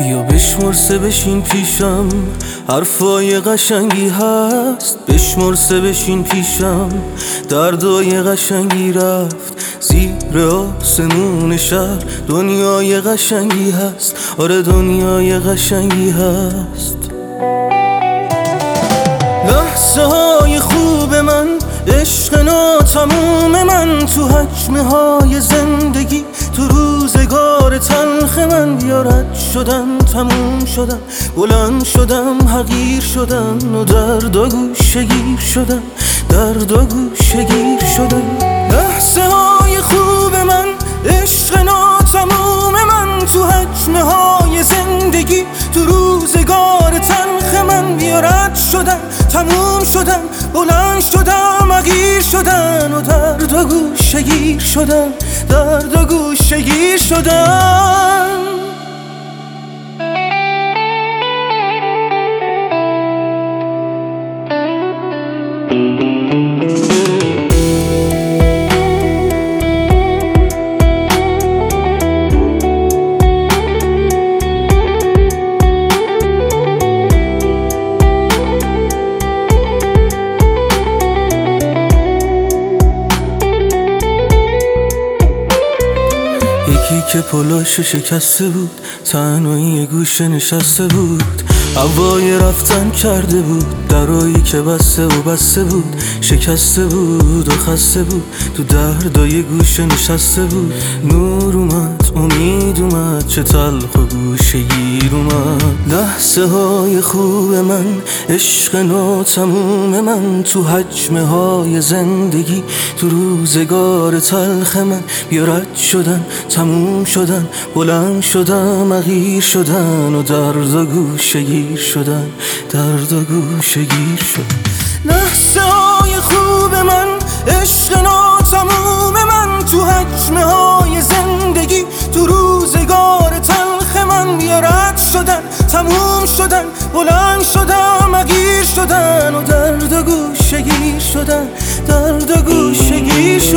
بیا بشمر سه بشین پیشم، حرفای قشنگی هست. بشمر سه بشین پیشم، دردای قشنگی رفت زیر آسمون شهر. دنیای قشنگی هست، آره دنیای قشنگی هست. لحظه های خوب من، عشق ناتموم من، تو حجمه های زندگی، تو روزگار تلخ من. بیا رد شدم، تموم شدم، بلند شدم، حقیر شدم و درد و گوشه گیر شدم، درد و گوشه گیر شدم. لحظه های خوب من، عشق ناتموم من، تو حجمه های زندگی، تو روزگار تلخ من. بیا رد شدم، تموم شدم، بلند شدم، حقیر شدم و درد و گوشه گیر شدم، درد و گوشه گیر شدم. یکی که پلاشو شکسته بود، تنهایی گوشه نشسته بود، هوای رفتن کرده بود، درایی که بسته و بسته بود، شکسته بود و خسته بود، تو دردای گوشه نشسته بود. نور اومد، امید اومد، چه تلخ و گوشه گیر اومد. لحظه های خوب من، عشق ناتموم من، تو حجمه های زندگی، تو روزگار تلخ من. بیا رد شدن، تموم شدن، بلند شدم، حقیر شدن و درد و گوشه گیر شدن، درد و گوشه گیر شدن. لحظه های خوب من، عشق ناتموم من، تو حجمه های زندگی، تو روزگار تلخ من. بیا رد شدن، تموم شدن، بلند شدم، حقیر شدن و درد و گوشه گیر شدن، درد و گوشه گیر